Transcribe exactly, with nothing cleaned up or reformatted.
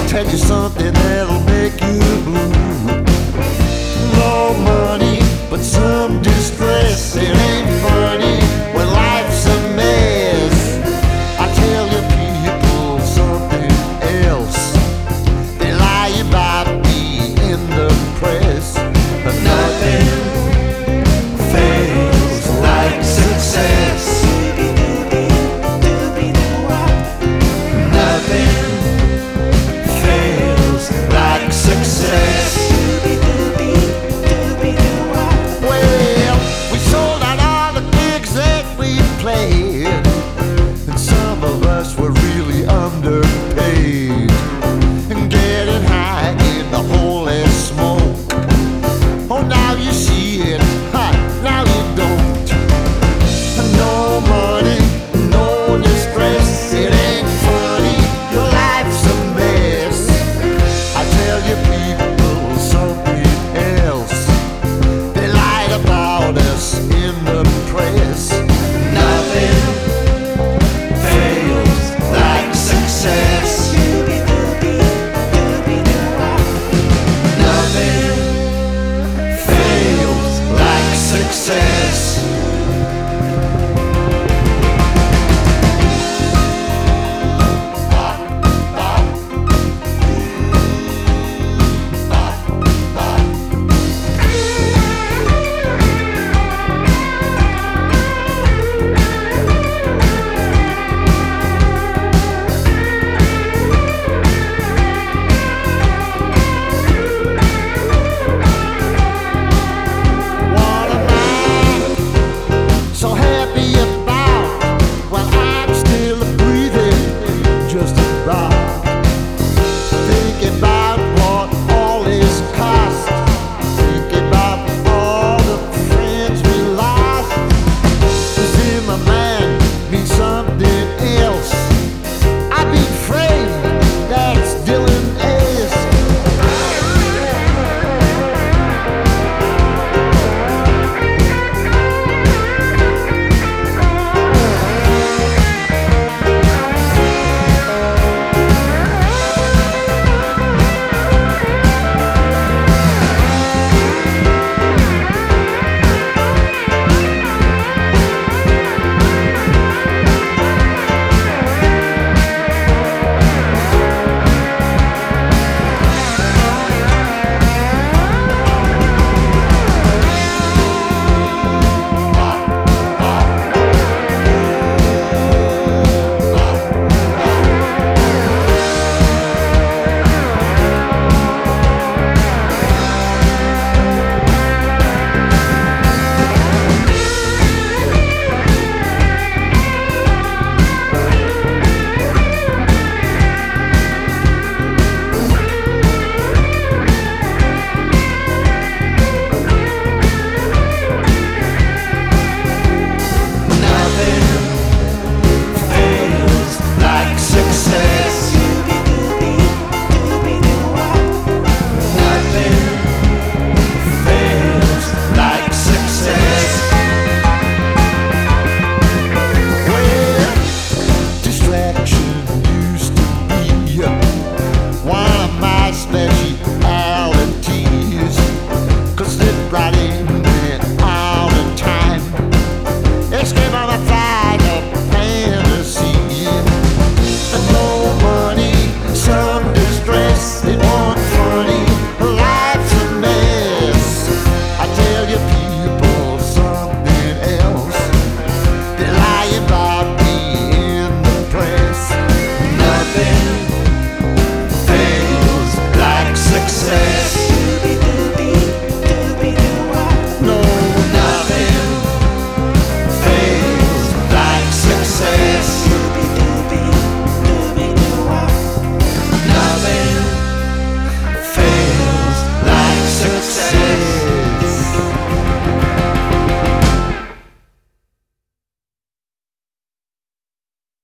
tell you something that'll make you blue. No money, but some distress. It ain't funny when life's a mess. I tell you people something else. They lie about me in the press. But nothing fails like success. Nothing fails like success. Well, we sold out all the gigs that we played, and some of us were really underpaid, and getting high in the holy smoke. Oh, now you see it, ha, now you don't. No money, no distress, it ain't funny, your life's a mess. I tell you people something else. They lied about us in the press. Nothing fails like success. Nothing fails like success. What am I so happy about? Well, I'm still breathing, just about.